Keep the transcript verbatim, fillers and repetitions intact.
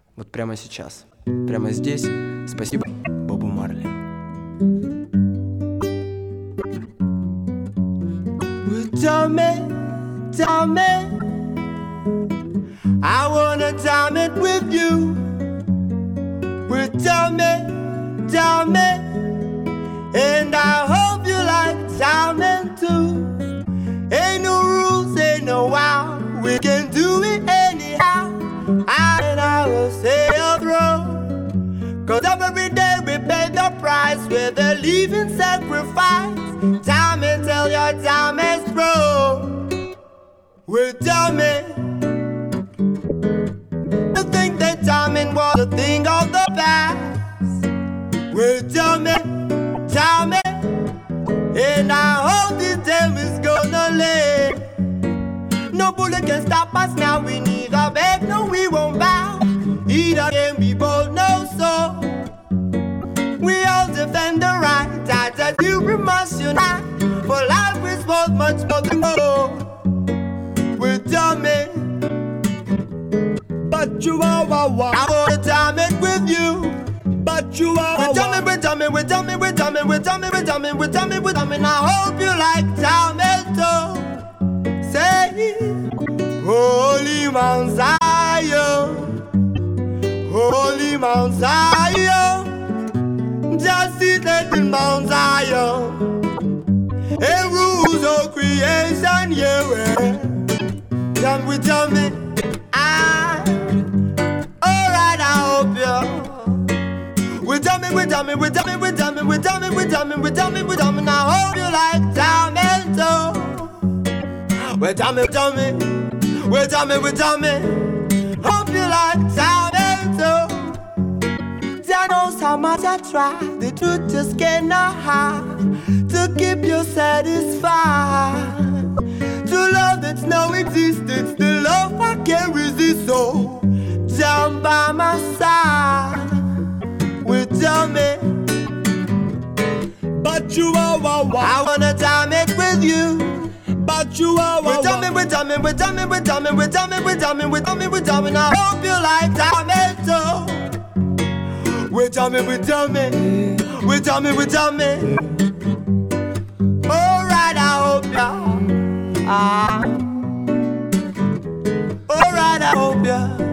Вот прямо сейчас, прямо здесь. Спасибо Бобу Марли. Tell me, tell me, I wanna time it with you. Well, tell me, tell me, and I hope you like timing too. Ain't no rules, ain't no wow, we can do it anyhow. I and I will say a throw, cause every day we pay the price with a leaving sacrifice. Time and tell your time is through. Well, tell me, to think that timing was a thing of the past. Well, tell me, tell me, and I hope this time is gonna live. No bullet can stop us now, we neither beg, no we won't bow. Either can be bold, no so. We all defend the right, I tell you we must unite. For life is worth much more than gold. Well, tell me, but you are what what I wanna time it with you. But you are well, tell me, well, tell me, well, tell me, well, tell me, well, tell me, well, tell me, well, tell me, well, tell me, and I hope you like time it too. Say, Holy Mount Zion, Holy Mount Zion, just seated in Mount Zion, and rules of creation, yeah. Tell me, tell me, I, alright, I hope you. Well, tell me, well, tell me, well, tell me, well, tell me, well, tell me, well, tell me, well, tell me, well, tell me, and I hope you like time and too. Well, tell me, tell me, well, tell me, well, tell me, hope you like time and too. Jah knows how much I try, the truth just cannot hide. To keep you satisfied, to love that's no existence, the love I can't resist. So, down by my side, well, tell me, but you are what what I wanna time it with you. But you are what tell me, well, tell me, well, tell me, well, tell me, well, tell me, well, tell me, well, tell me, well, tell me, and I hope you like time it too. Well, tell me, well, tell me, well, tell me, well, tell me. Alright, I hope ya. Ah. Alright, I hope ya.